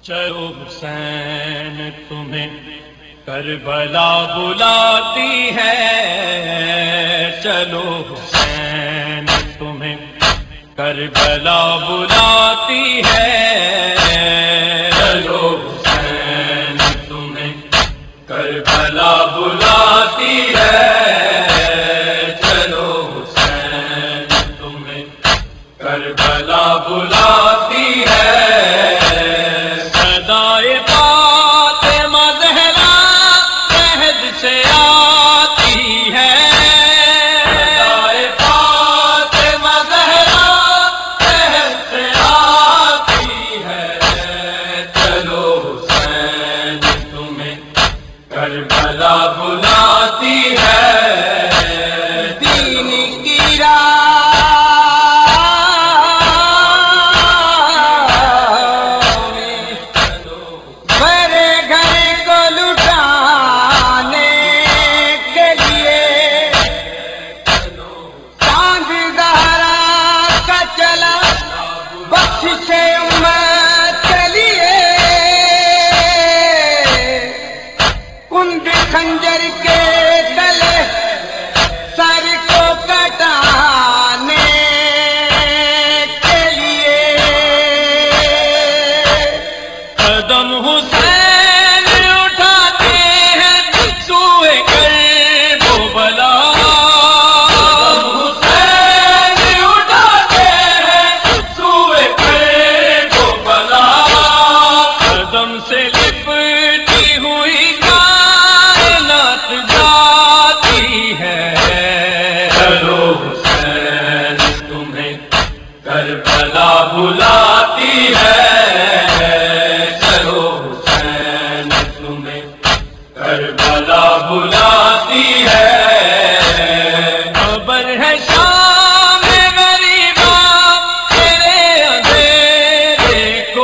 چلو حسین تمہیں کربلا بلاتی ہے، چلو حسین تمہیں کربلا بلاتی ہے، چلو حسین تمہیں کربلا بلاتی ہے، چلو حسین تمہیں کربلا بلاتی ہے، صدائے فاطمہ زہرا عہد سے آتی ہے، صدائے فاطمہ زہرا عہد سے آتی ہے، چلو حسین تمہیں کربلا بلاتی ہے، دین کی راہ خنجر کے تلے سر کو کٹانے کے لیے قدم حسین اٹھاتے ہیں سوئے کربلا، قدم حسین اٹھاتے ہیں سوئے کربلا، قدم سے لپٹی ہوئی جاتی ہے، چلو حسین تمہیں کربلا بلاتی ہے، چلو حسین تمہیں کربلا بلاتی ہے، خبر ہے شام غریبا تیرے اندھیرے کو،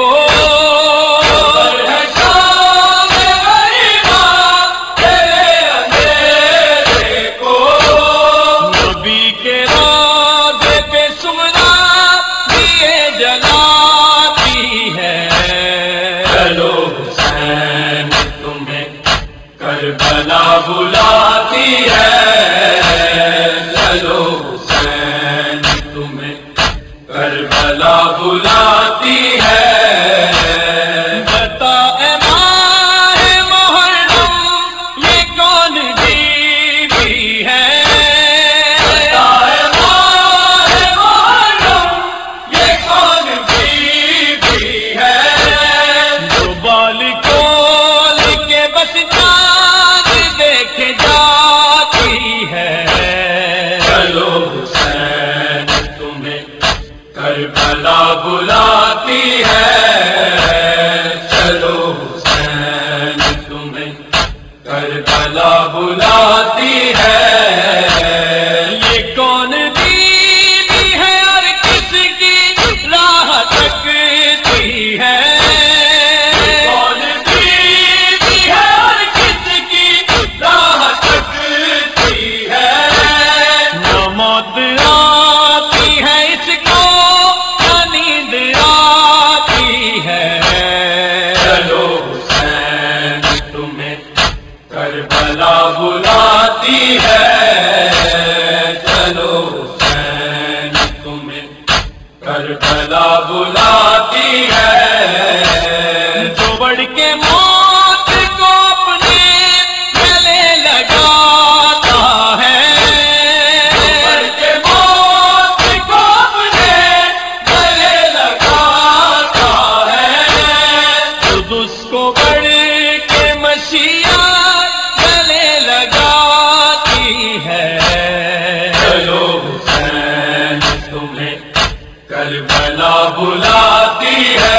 خبر ہے شام غریبا تیرے اندھیرے کو، نبی کے روضے پہ سغرا دیے جلاتی ہے، چلو حسین تمہیں کربلا بلاتی ہے، چلو حسین تمہیں کربلا بلاتی ہے، بتا اے ماہ محرم یہ کون بی بی ہے، بتا اے ماہ محرم یہ کون بی بی ہے، جو بال کھول کے بس چاند دیکھ جاتی ہے، چلو حسین تمہیں کربلا بلاتی ہے، چلو حسین تمہیں کربلا بلاتی ہے، یہ کون بیوی ہے اور کس کی راہ تکتی ہے، کون بیوی ہے اور کس کی راہ تکتی ہے، نہ موت آتی ہے اس کو نہ نیند آتی ہے، چلو حسین تمہیں کربلا بلاتی ہے، چلو حسین تمہیں کربلا بلاتی ہے، جو بڑھ کے موت کو اپنے گلے لگاتا ہے، جو بڑھ کے موت کو اپنے گلے لگاتا ہے، خود اس کو بڑھ کے مشیات گلے لگاتی ہے، چلو حسین تمہیں کربلا بلاتی ہے،